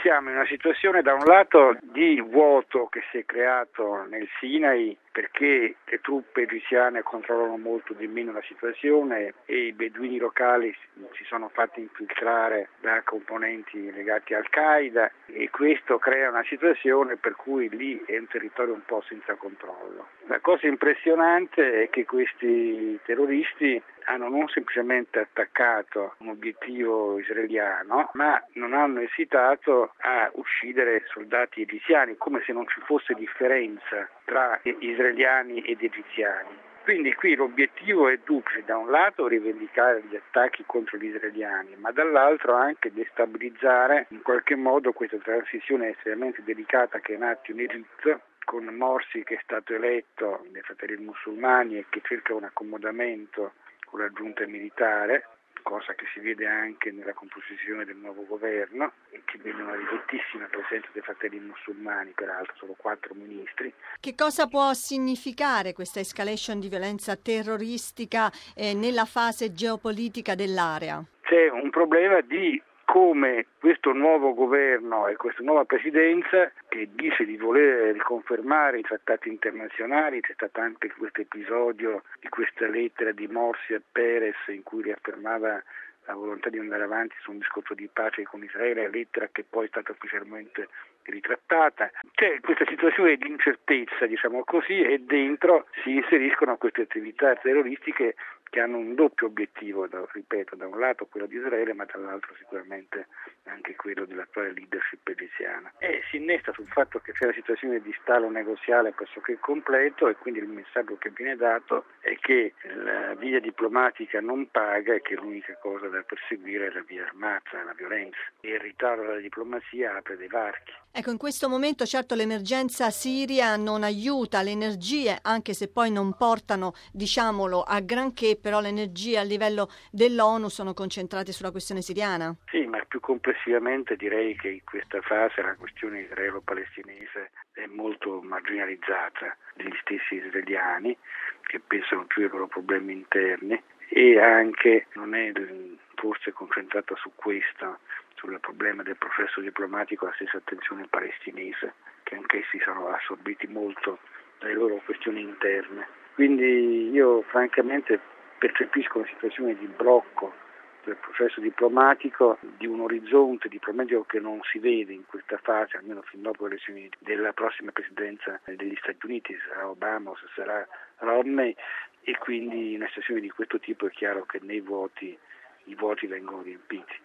siamo in una situazione da un lato di vuoto che si è creato nel Sinai perché le truppe egiziane controllano molto di meno la situazione e i beduini locali si sono fatti infiltrare da componenti legati al Qaeda e questo crea una situazione per cui lì è un territorio un po' senza controllo. La cosa impressionante è che questi terroristi hanno non semplicemente attaccato un obiettivo israeliano, ma non hanno esitato a uccidere soldati egiziani, come se non ci fosse differenza tra israeliani ed egiziani. Quindi qui l'obiettivo è duplice: da un lato rivendicare gli attacchi contro gli israeliani, ma dall'altro anche destabilizzare in qualche modo questa transizione estremamente delicata che è in atto in Egitto, con Morsi che è stato eletto dai Fratelli Musulmani e che cerca un accomodamento con la giunta militare, cosa che si vede anche nella composizione del nuovo governo, e che vede una ridottissima presenza dei Fratelli Musulmani, peraltro solo 4 ministri. Che cosa può significare questa escalation di violenza terroristica nella fase geopolitica dell'area? C'è un problema di come questo nuovo governo e questa nuova presidenza, che dice di voler riconfermare i trattati internazionali, c'è stato anche questo episodio di questa lettera di Morsi a Peres in cui riaffermava la volontà di andare avanti su un discorso di pace con Israele, lettera che poi è stata ufficialmente ritrattata. C'è questa situazione di incertezza, diciamo così, e dentro si inseriscono queste attività terroristiche che hanno un doppio obiettivo, ripeto, da un lato quello di Israele, ma dall'altro sicuramente anche quello dell'attuale leadership egiziana. E si innesta sul fatto che c'è una situazione di stallo negoziale pressoché completo e quindi il messaggio che viene dato è che la via diplomatica non paga e che l'unica cosa da perseguire è la via armata, la violenza. E il ritardo della diplomazia apre dei varchi. Ecco, in questo momento certo l'emergenza siria non aiuta, le energie, anche se poi non portano, diciamolo, a granché, però le energie a livello dell'ONU sono concentrate sulla questione siriana. Sì, ma più complessivamente direi che in questa fase la questione israelo-palestinese è molto marginalizzata dagli stessi israeliani che pensano più ai loro problemi interni e anche non è forse concentrata su questo, sul problema del processo diplomatico, la stessa attenzione palestinese, che anch'essi sono assorbiti molto dalle loro questioni interne. Quindi io francamente percepisco una situazione di blocco del processo diplomatico, di un orizzonte diplomatico che non si vede in questa fase, almeno fin dopo le elezioni della prossima presidenza degli Stati Uniti, se sarà Obama o se sarà Romney, e quindi in una situazione di questo tipo è chiaro che i voti vengono riempiti.